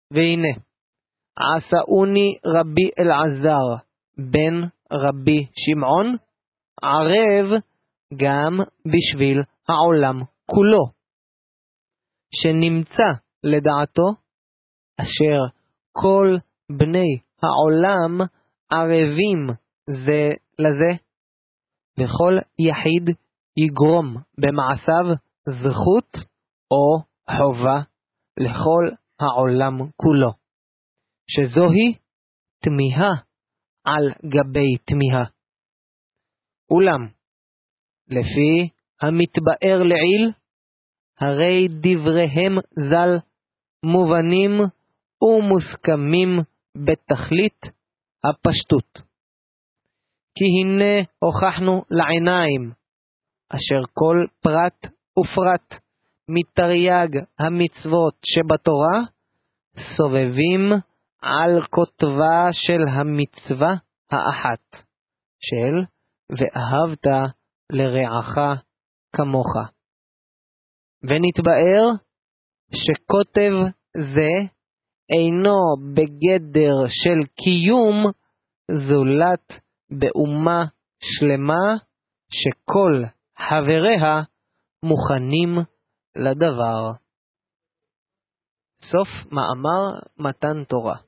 והנה, עשאוני רבי אלעזר בן רבי שמעון, ערב גם בשביל העולם כולו, שנמצא לדעתו, אשר כל בני העולם ערבים זה לזה, וכל יחיד יגרום במעשיו זכות או חובה לכל העולם כולו, שזוהי תמיהה על גבי תמיהה. אולם, לפי המתבאר לעיל, הרי דבריהם ז"ל מובנים ומוסכמים בתכלית הפשטות. כי הנה הוכחנו לעיניים, אשר כל פרט ופרט מתרי"ג המצוות שבתורה, סובבים על כותבה של המצווה האחת, של ואהבת לרעך כמוך. ונתבאר שכותב זה אינו בגדר של קיום, זולת באומה שלמה שכל חבריה מוכנים לדבר. סוף מאמר מתן תורה.